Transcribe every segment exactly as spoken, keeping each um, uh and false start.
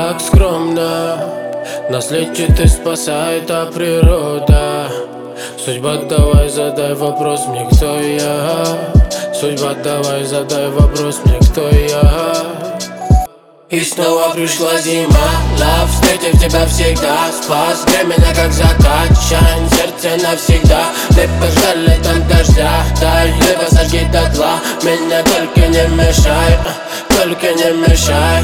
так скромно. Нас лечит и спасает, а природа. Судьба, давай задай вопрос мне, кто я. Судьба, давай задай вопрос мне, кто я. И снова пришла зима, love, встретив тебя всегда спас. Грей меня как закат, shine, сердце навсегда. Либо ждали летом дождя, дай, либо сожги дотла. Меня только не мешай, только не мешай.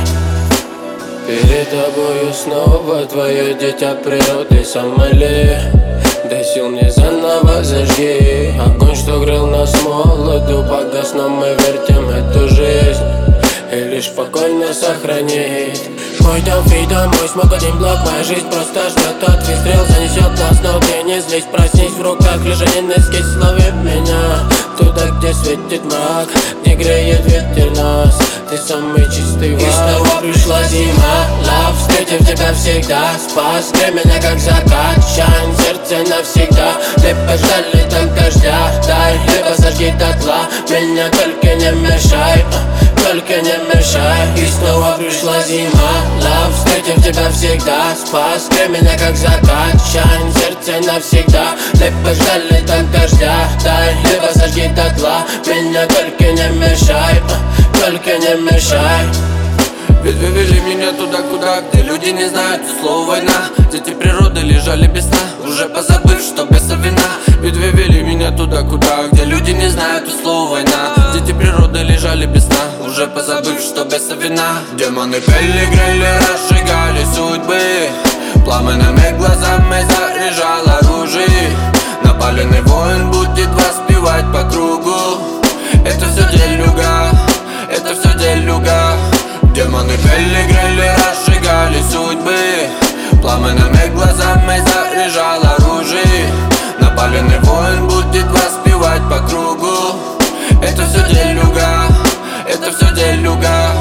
Перед тобою снова твое дитя природы, Сомали. Дай сил мне заново зажги огонь, что грел нас молоду. Погас, но мы вертим эту жизнь и лишь спокойно сохранить. Мой дом, фей домой, смог один блок. Моя жизнь просто ждет, тот выстрел занесет нас. Но ты не злись, проснись, в руках лежанин эскиз. Лови меня туда, где светит мрак, где греет ветер нас. Ты самый чистый враг. И снова пришла зима, love, встретив тебя всегда спас. Грей меня как закат, shine, сердце навсегда. Либо ждали там дождя, дай, либо сожги дотла. Меня только не мешай, только не мешай. И снова пришла зима, love, встретив тебя всегда спас. Грей меня как закат, shine, сердце навсегда. Либо ждали там дождя, дай, либо сожги дотла. Меня только не мешай, только не мешай. Ведь вы вели меня туда, куда, где люди не знают слова война. Дети природы лежали без сна, уже позабыв, что беса вина. Ведь вы вели меня туда, куда, где люди не знают слова война. Дети природы лежали без сна, уже позабыв, что беса вина. Демоны пели, грели, разжигали судьбы. Пламенными глазами заряжал оружие. Напаленный воин будет воспевать по кругу. Это все делюга, это все делюга. Демоны пели, грели, разжигали судьбы. Пламенными глазами заряжал оружие. Напаленный воин будет воспевать по кругу. Это все делюга, это все делюга.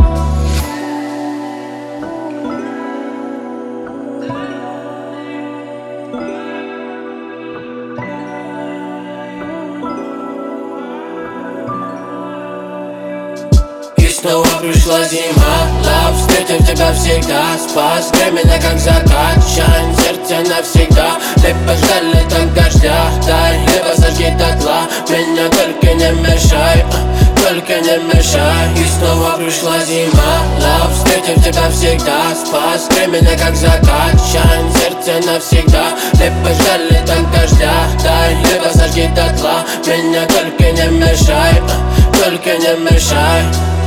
Снова пришла зима, love, встретив тебя всегда спас. Грей меня как закат, shine, сердце навсегда. Либо ждали там дождя, дай, либо сожги дотла. Меня только не мешай, только не мешай. И снова пришла зима, love, встретив тебя всегда спас. Грей меня как закат, shine, сердце навсегда. Либо ждали там дождя, дай, либо сожги дотла. Меня только не мешай, только не мешай.